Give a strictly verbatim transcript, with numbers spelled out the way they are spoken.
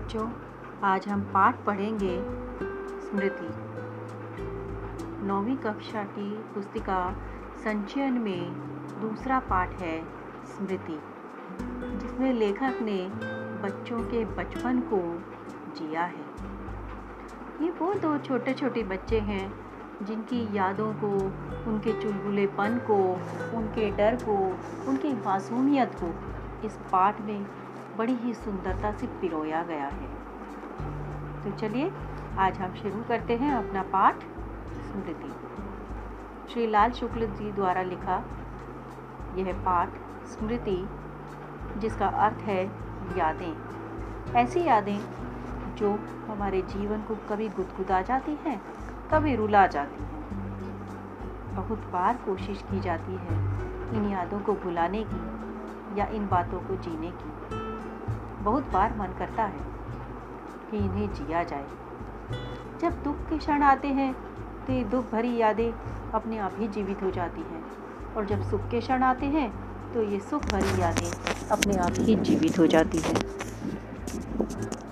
बच्चों, आज हम पाठ पढ़ेंगे स्मृति। नौवीं कक्षा की पुस्तिका संचयन में दूसरा पाठ है स्मृति, जिसमें लेखक ने बच्चों के बचपन को जिया है। ये वो दो छोटे छोटे बच्चे हैं जिनकी यादों को, उनके चुलबुलेपन को, उनके डर को, उनकी मासूमियत को इस पाठ में बड़ी ही सुंदरता से पिरोया गया है। तो चलिए आज हम शुरू करते हैं अपना पाठ स्मृति। श्री लाल शुक्ल जी द्वारा लिखा यह पाठ स्मृति, जिसका अर्थ है यादें। ऐसी यादें जो हमारे जीवन को कभी गुदगुदा जाती हैं, कभी रुला जाती हैं। बहुत बार कोशिश की जाती है इन यादों को भुलाने की या इन बातों को जीने की। बहुत बार मन करता है कि इन्हें जिया जाए। जब दुख के क्षण आते हैं तो ये दुख भरी यादें अपने आप ही जीवित हो जाती हैं, और जब सुख के क्षण आते हैं तो ये सुख भरी यादें अपने आप ही जीवित हो जाती हैं।